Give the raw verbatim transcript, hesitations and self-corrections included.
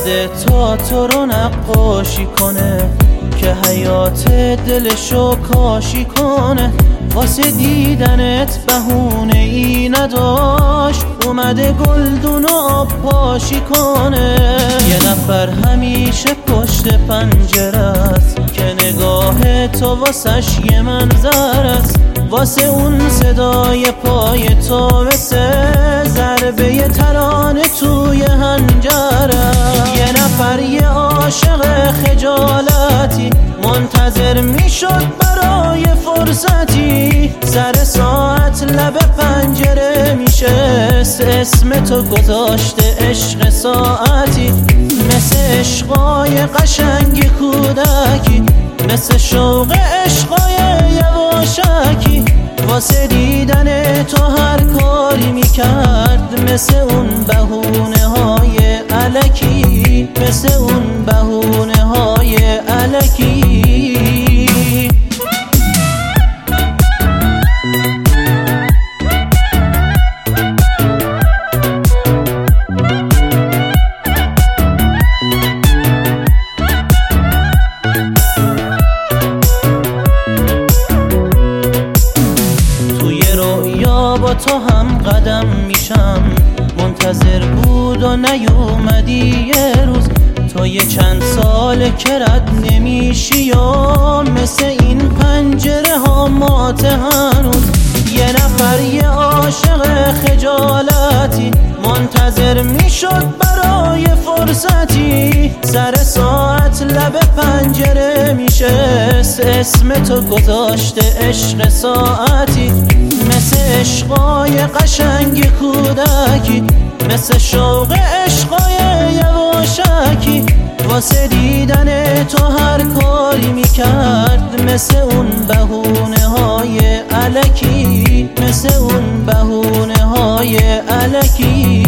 اومده تا تو رو نقاشی کنه که حیات دلشو کاشی کنه. واسه دیدنت بهونه ای نداشت، اومده گلدون و آب پاشی کنه. یه نفر همیشه پشت پنجره است که نگاه تو واسش یه منظر است. واسه اون صدای پای تو مثل ضربه یه ترانه توی هنجره. یه نفر یه عاشق خجالتی منتظر میشد برای فرصتی، سر ساعت لب پنجره میشست، اسم تو گذاشته عشق ساعتی. مثل عشقای قشنگ کودکی، مثل شوق عشقای یواشکی. واسه دیدن تو هر کاری میکرد، مثل اون بهونه های الکی، مثل اون بهونه های الکی. با تو هم قدم میشم، منتظر بود و نیومدی یه روز. تو یه چند سال که رد نمیشی یا مثل این پنجره ها مات هنوز. یه نفر یه عاشق خجالتی منتظر میشد برای فرصتی، سر ساعت لب پنجره میشست، اسم تو گذاشته عشق ساعتی. مثل عشقای قشنگ کودکی، مثل شوق عشقای یواشکی. واسه دیدن تو هر کاری میکرد، مثل اون بهونه های الکی، مثل اون بهونه های الکی.